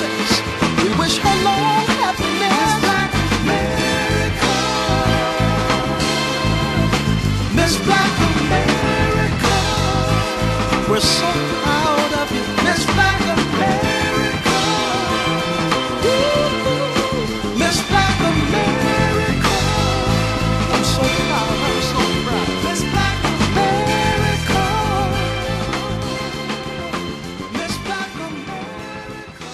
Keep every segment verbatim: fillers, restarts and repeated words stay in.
six. We wish her long happiness. Black America, Miss Black America, we're so proud of you, Miss Black America. Ooh, Miss Black America, I'm so proud, I'm so proud, Miss Black America, Miss Black America.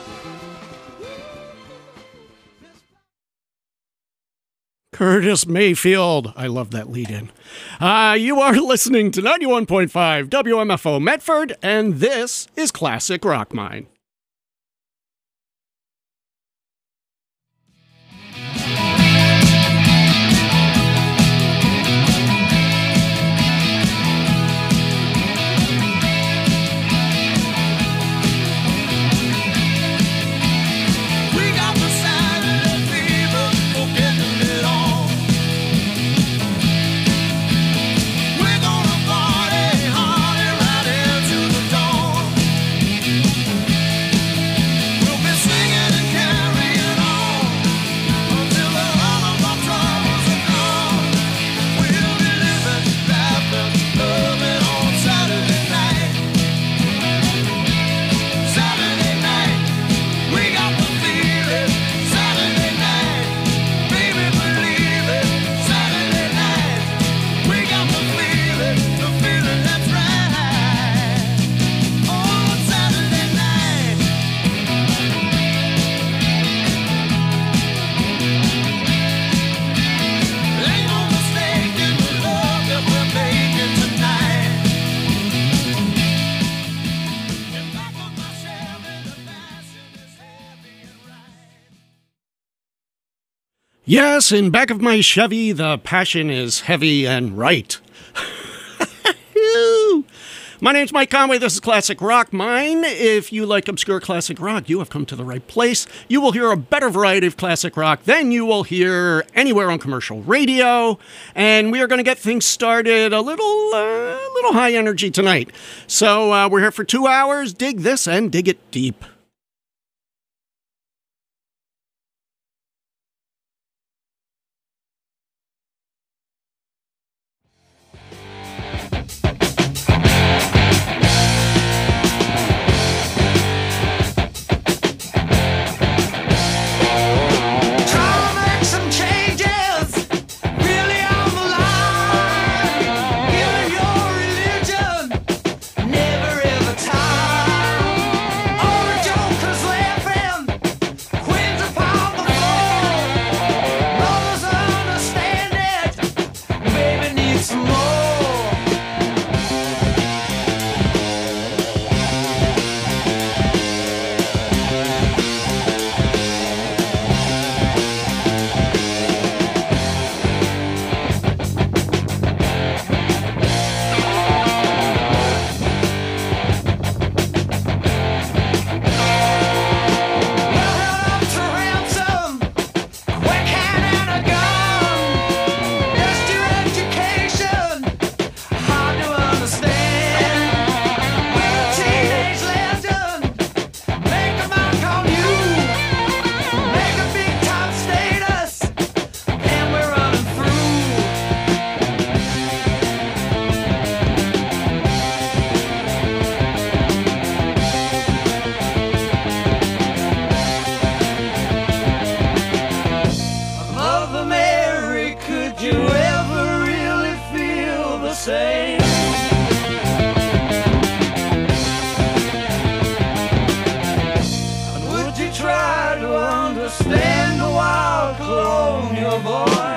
Curtis Mayfield. I love that lead in. Uh, you are listening to ninety-one point five W M F O Medford, and this is Classic Rock Mine. We got the Saturday fever for getting it on. We're gonna party hard right into the dawn. We'll be singing and carrying on until the all of our troubles are gone. We'll be living, laughing, loving on Saturday night. Saturday night, we got the feeling. Saturday night, baby, believe it. Saturday night, we got the feeling, the feeling that's right. Oh, Saturday night. Ain't no mistake in the love that we're making tonight. In back of my Chevy, the passion is heavy and right. Yes, in back of my Chevy, the passion is heavy and right. My name's Mike Conway. This is Classic Rock Mine. If you like obscure classic rock, you have come to the right place. You will hear a better variety of classic rock than you will hear anywhere on commercial radio. And we are going to get things started a little, uh, little high energy tonight. So uh, we're here for two hours. Dig this and dig it deep. Trying to make some changes, really on the line. Giving your religion, never ever time. All the jokers laughing, queens upon the floor. Brothers understand it, baby needs some more. Mother Mary, could you ever really feel the same? And would you try to understand the wild colonial boy?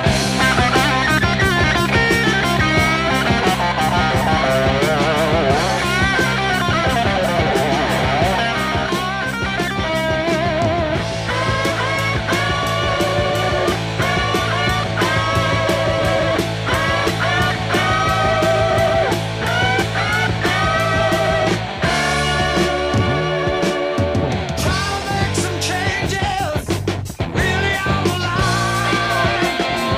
Try to make some changes, really on the line.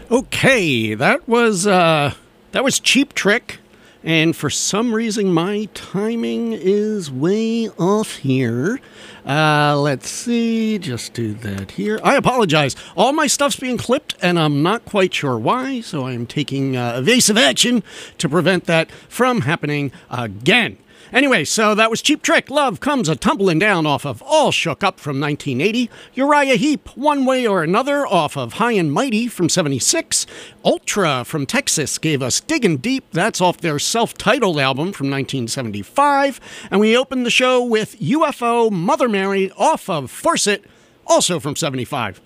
Okay, that was uh, that was Cheap Trick, and for some reason my timing is way off here. Uh, let's see, just do that here. I apologize. All my stuff's being clipped, and I'm not quite sure why, so I'm taking uh, evasive action to prevent that from happening again. Anyway, so that was Cheap Trick. Love Comes A-Tumbling Down off of All Shook Up from nineteen eighty. Uriah Heep, One Way or Another off of High and Mighty from seventy-six. Ultra from Texas gave us Diggin' Deep. That's off their self-titled album from nineteen seventy-five. And we opened the show with U F O Mother Mary off of Force It, also from seventy-five.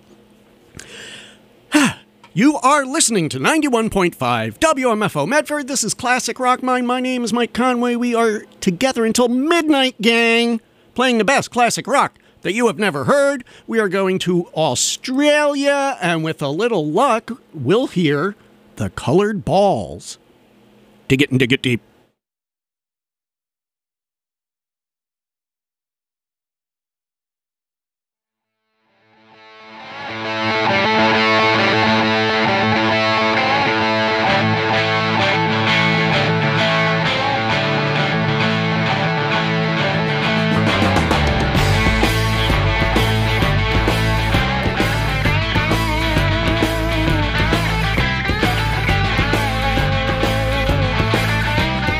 You are listening to ninety-one point five W M F O Medford. This is Classic Rock Mine. My name is Mike Conway. We are together until midnight, gang, playing the best classic rock that you have never heard. We are going to Australia, and with a little luck, we'll hear The Colored Balls. Dig it and dig it deep. Thank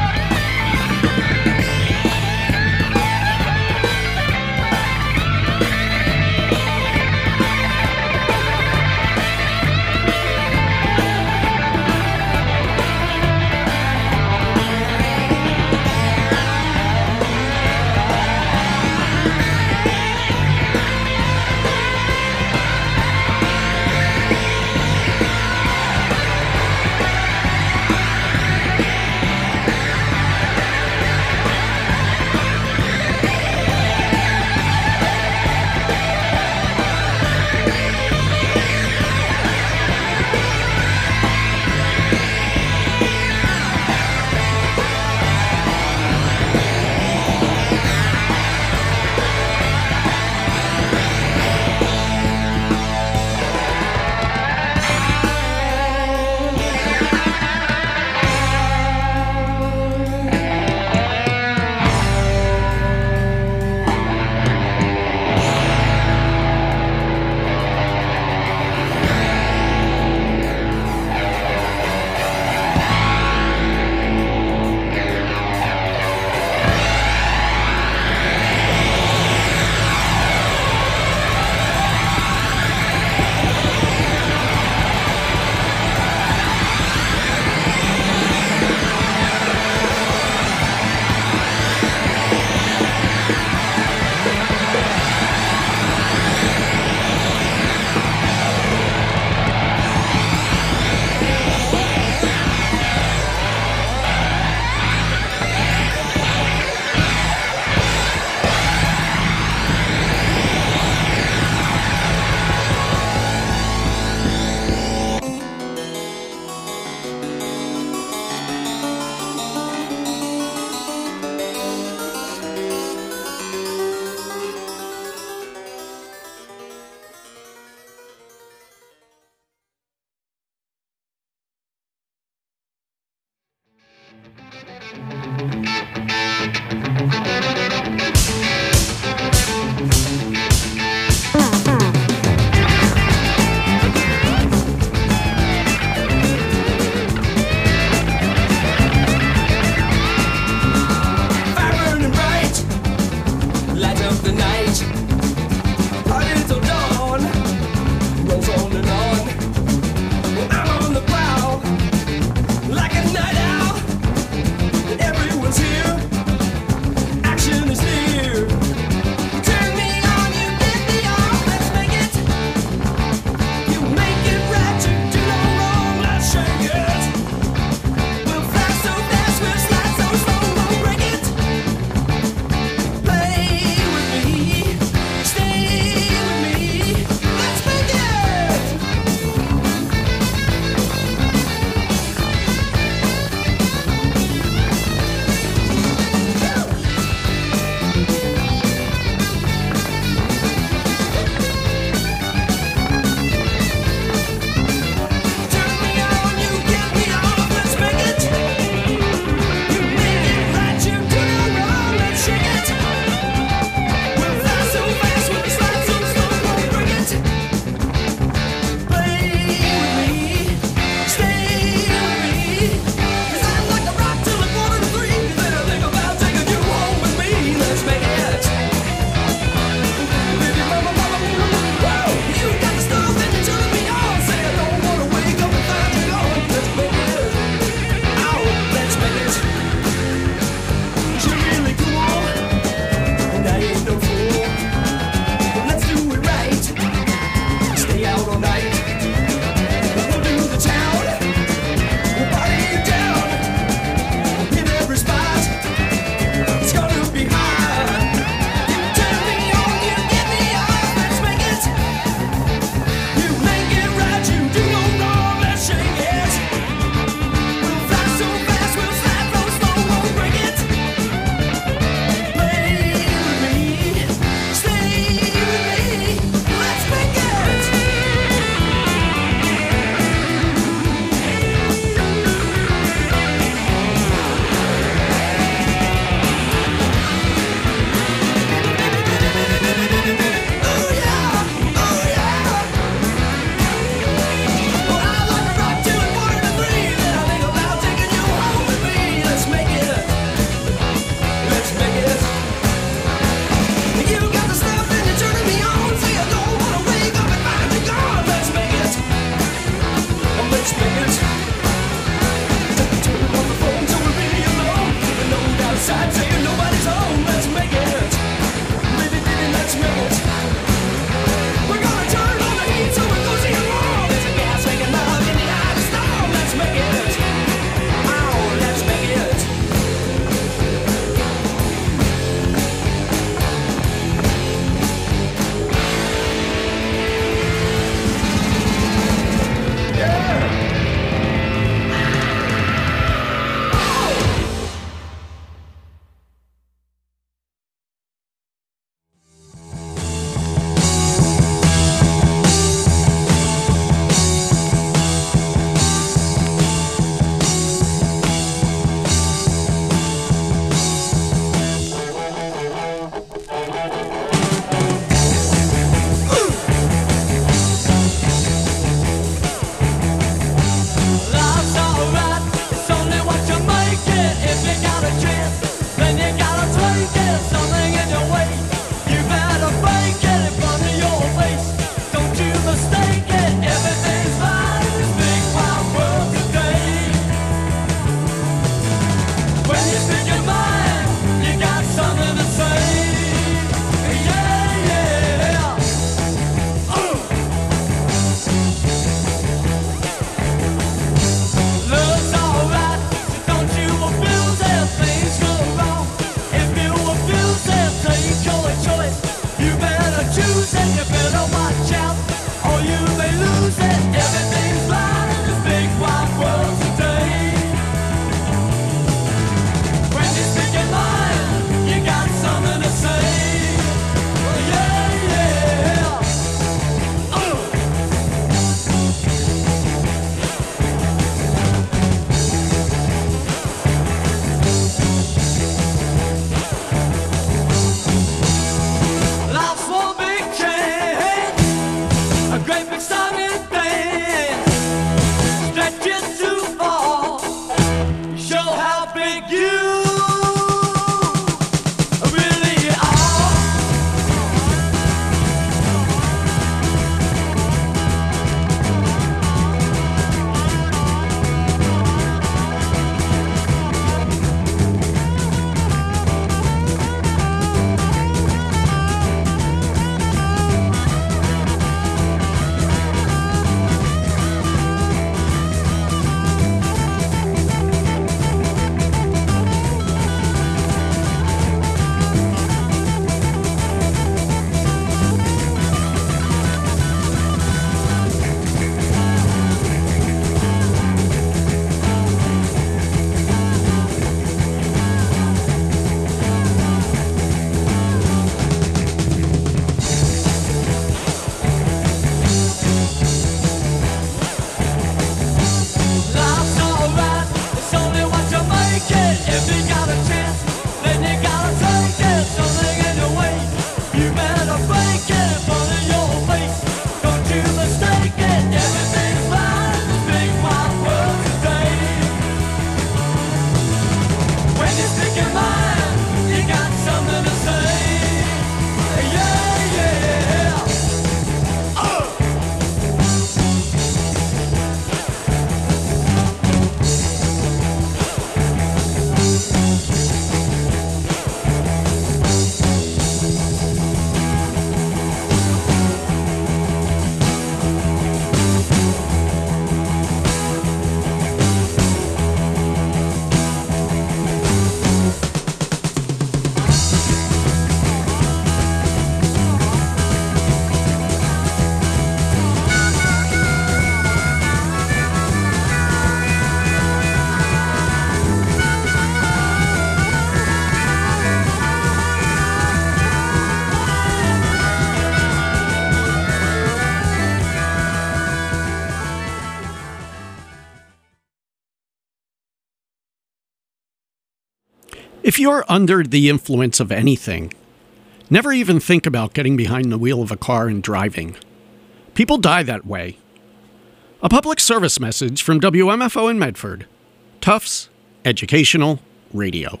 If you're under the influence of anything, never even think about getting behind the wheel of a car and driving. People die that way. A public service message from W M F O in Medford. Tufts Educational Radio.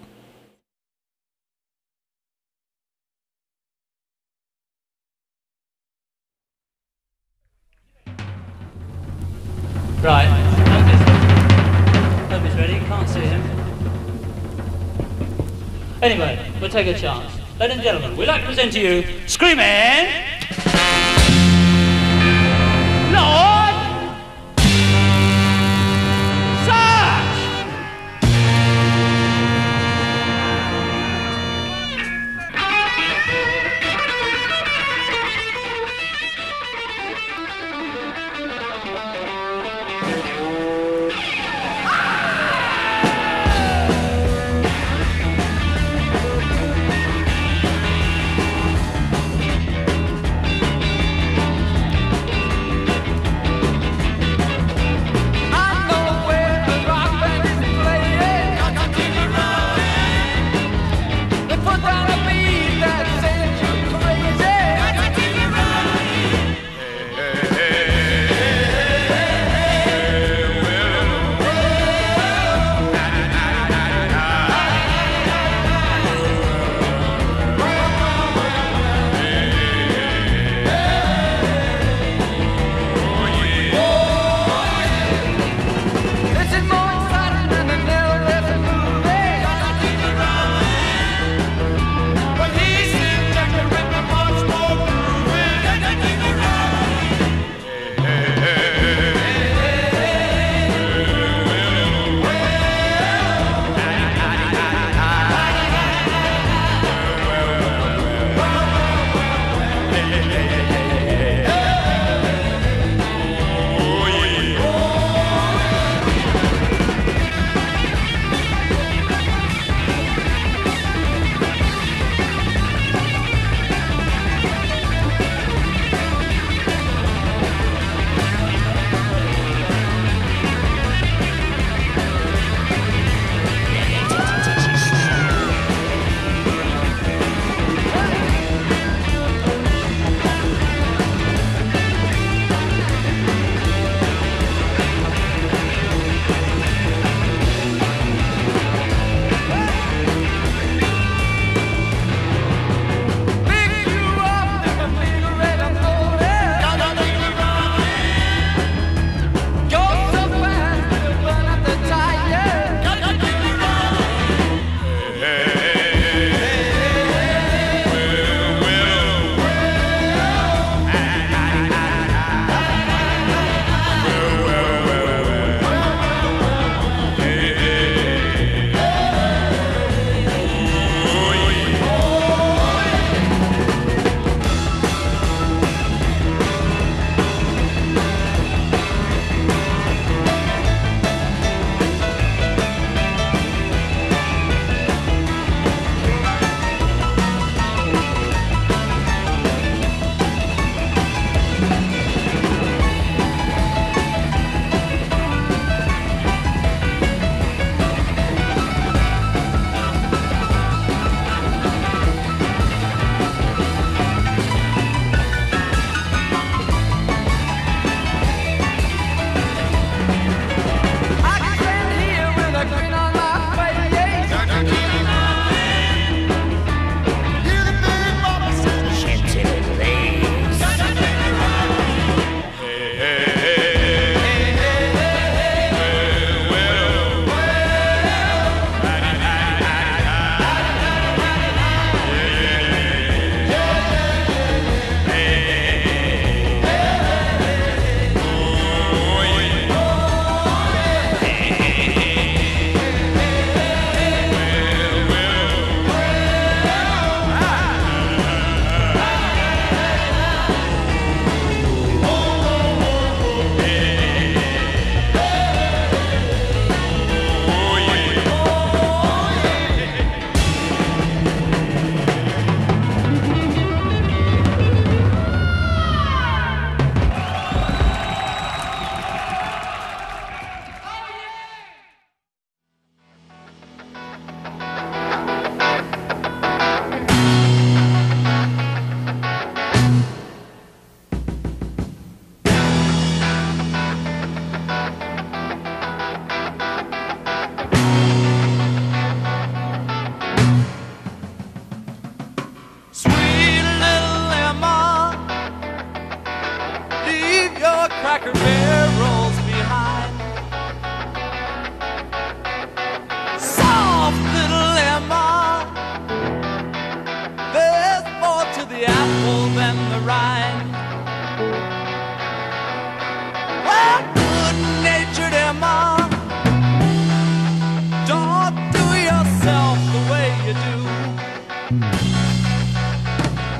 Right, Opie's, Opie's ready, can't see him. Anyway, we'll take a chance. Ladies and gentlemen, we'd like to present to you Screaming Lord Sarge! Cracker barrels behind. Soft little Emma, there's more to the apple than the rind. Well, good-natured Emma, don't do yourself the way you do.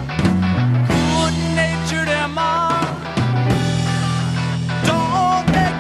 Good-natured Emma, don't make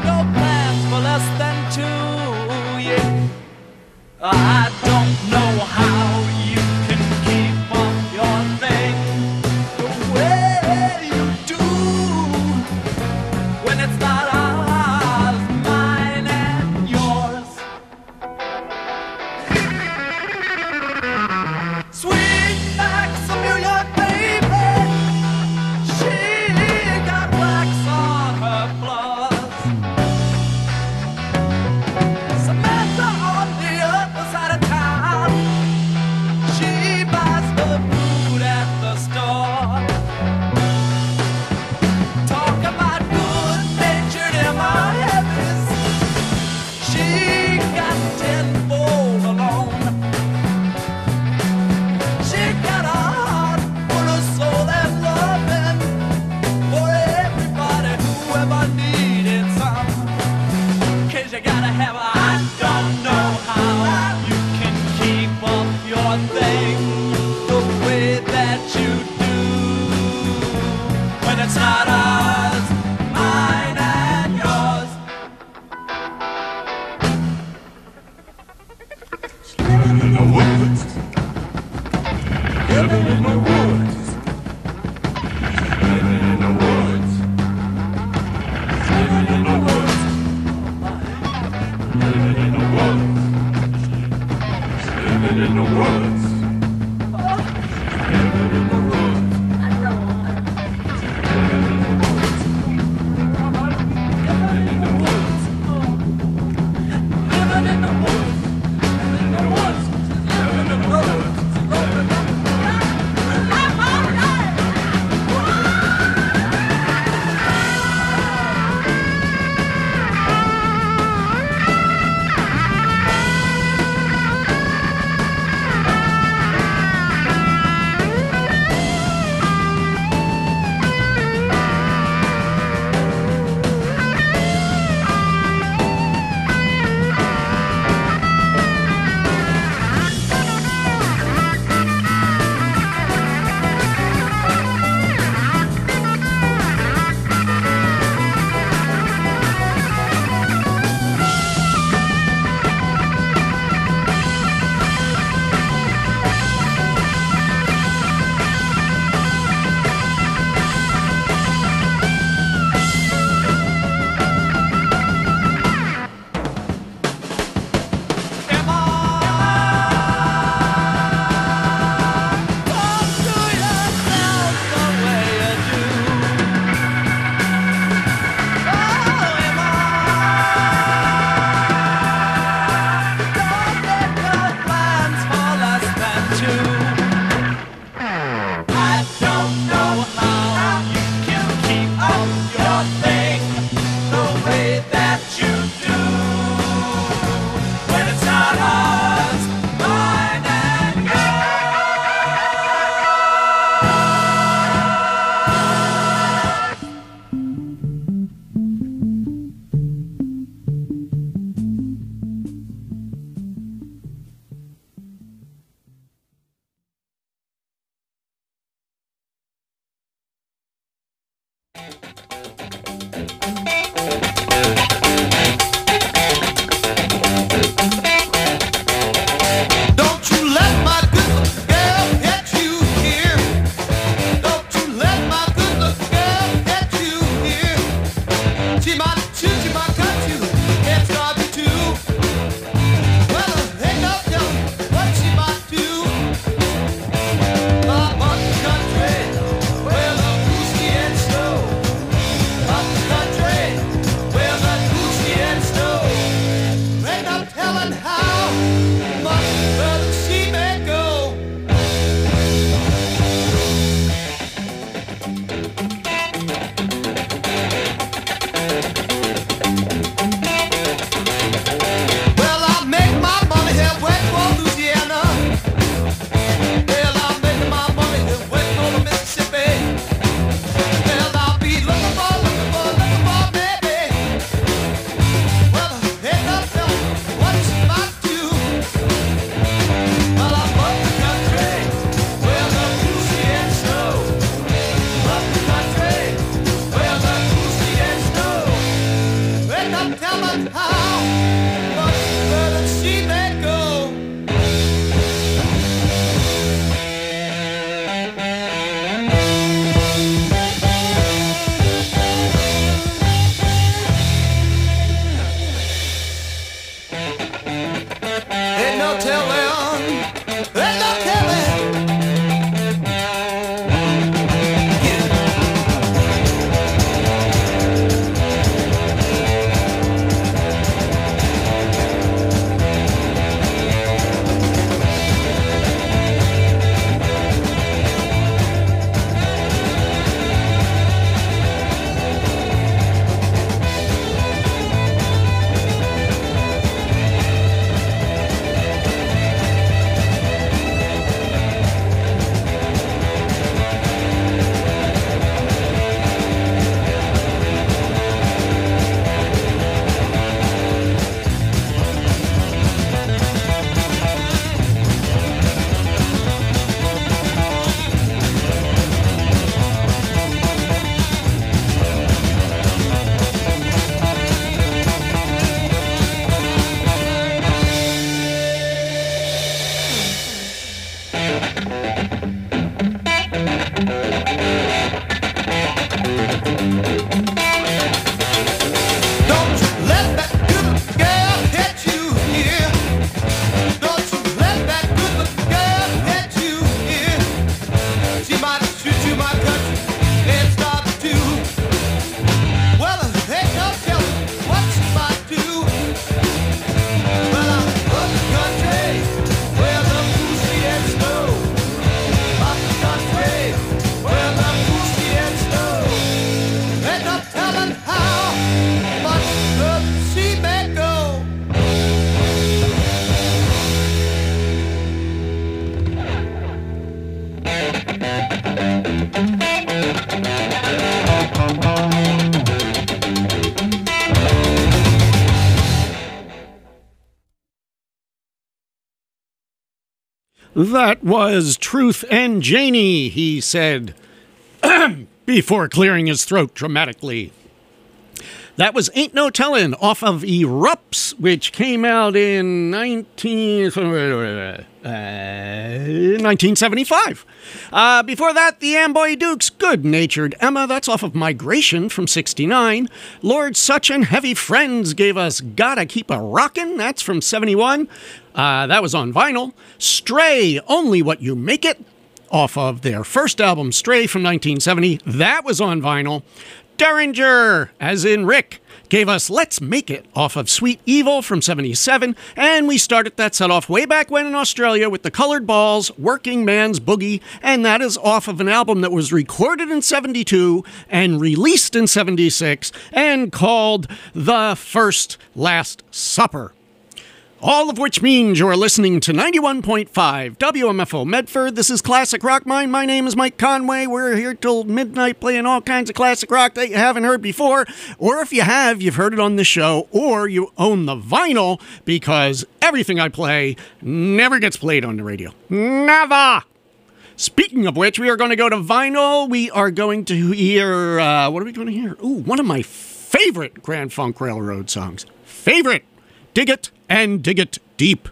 That was Truth and Janie, he said, before clearing his throat dramatically. That was Ain't No Tellin' off of Erupts, which came out in nineteen, uh, nineteen seventy-five. Uh, before that, the Amboy Dukes, Good Natured Emma, that's off of Migration from sixty-nine. Lord Such and Heavy Friends gave us Gotta Keep a Rockin', that's from seventy-one. Uh, that was on vinyl. Stray, Only What You Make It, off of their first album, Stray, from nineteen seventy. That was on vinyl. Derringer, as in Rick, gave us Let's Make It off of Sweet Evil from seventy-seven, and we started that set off way back when in Australia with the Colored Balls, Working Man's Boogie, and that is off of an album that was recorded in seventy-two and released in seventy-six and called The First Last Supper. All of which means you are listening to ninety-one point five W M F O Medford. This is Classic Rock Mine. My name is Mike Conway. We're here till midnight playing all kinds of classic rock that you haven't heard before. Or if you have, you've heard it on the show, or you own the vinyl, because everything I play never gets played on the radio. Never! Speaking of which, we are going to go to vinyl. We are going to hear, uh, what are we going to hear? Ooh, one of my favorite Grand Funk Railroad songs. Favorite! Dig It and Dig It Deep.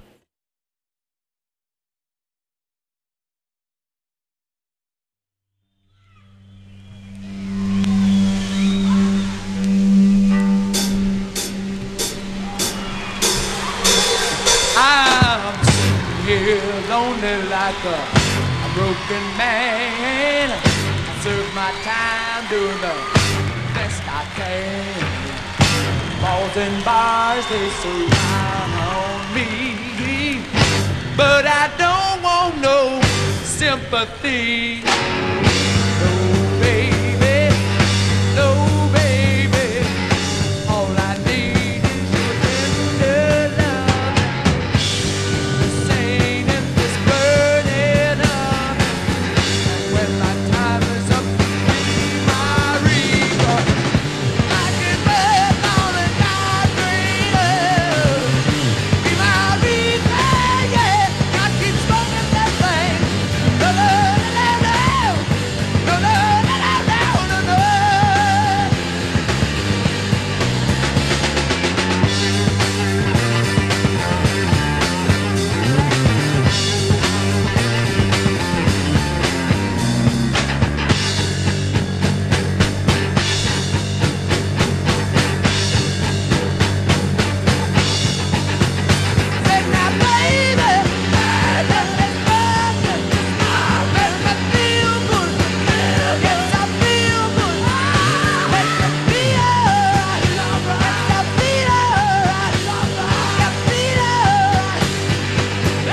I'm sitting here lonely like a, a broken man. I serve my time doing the best I can. Balls and bars, they surround me, but I don't want no sympathy. No, baby, no, baby. All I need is your tender love. This ain't if it's burning up. And when my time is up, be my reward. I can work on a night dreamer. Be my reward, yeah. I keep smoking that thing. No, no, no, no, no, no, no, no, no, no. Say now, baby, I love this burden. Make me feel good. Yes, I feel good. Make me feel alright. Yes, I feel alright. I feel alright.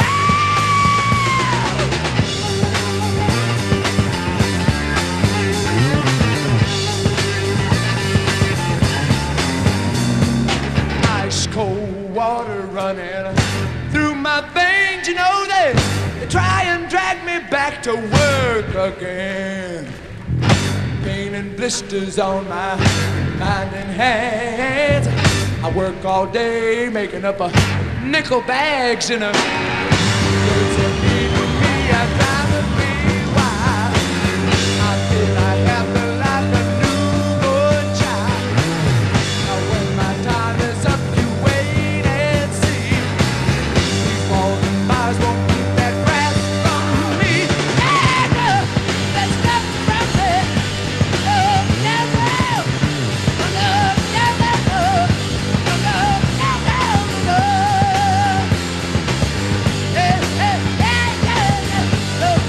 Ice cold water running through my veins, you know they, they try and drag me back to work again. Pain and blisters on my mind and hands. I work all day making up a nickel bags in a words that need to be a driving me wild. I feel I have to like a newborn child. Now when my time is up, you wait and see. These walls and bars won't keep that grass from me. And uh, that's not from me. No, no, no. No, no, no, no. No, no, no, no, no. Hey, hey, hey, hey, hey.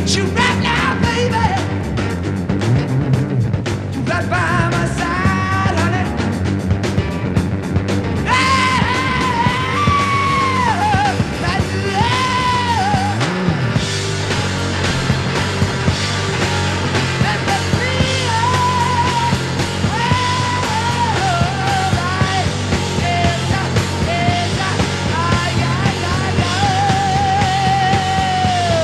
need you right now, baby. Right by my side, honey.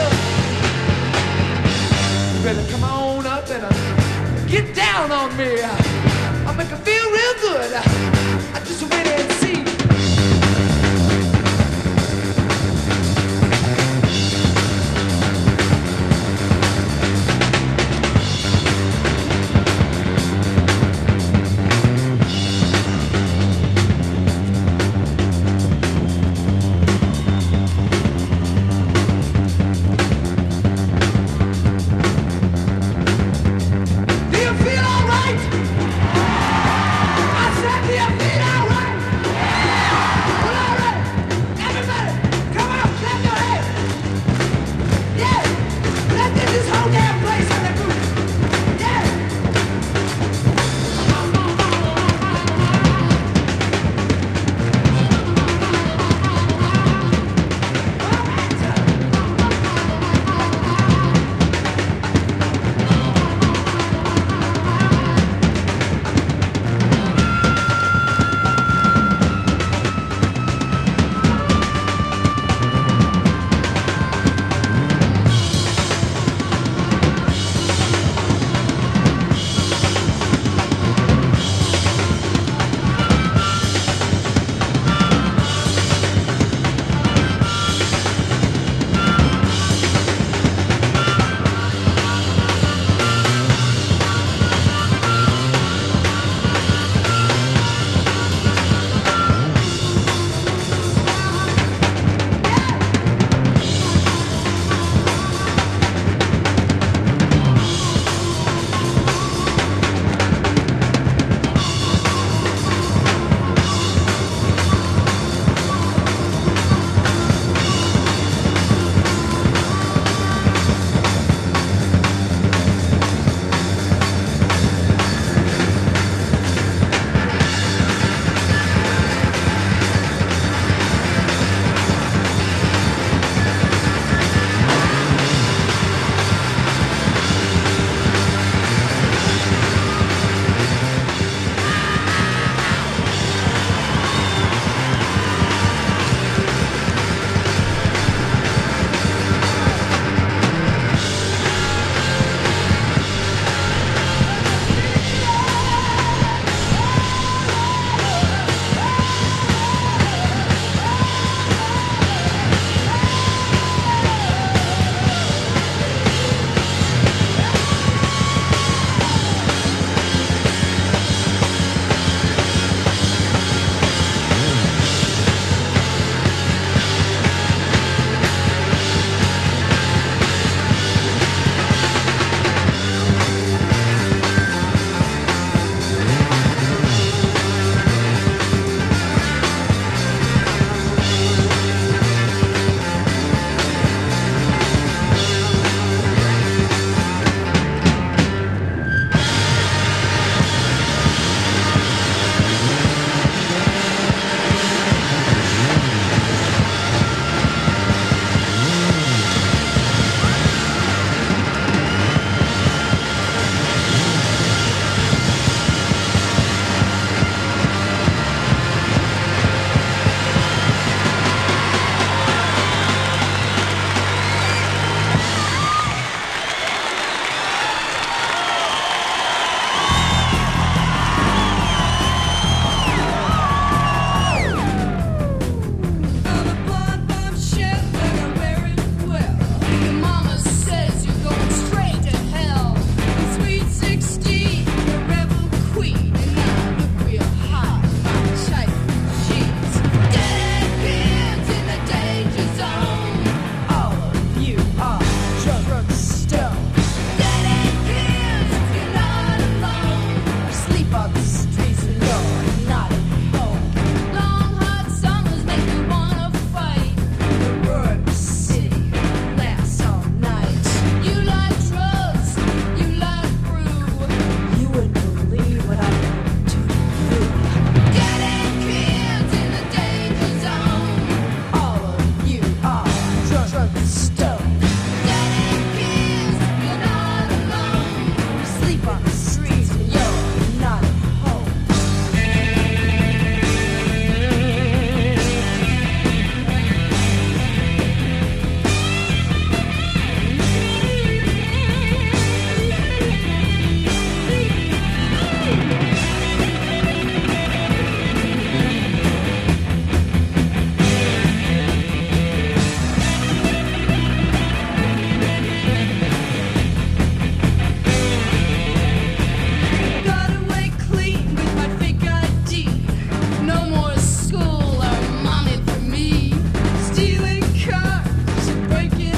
Better come on up and uh, get down on me.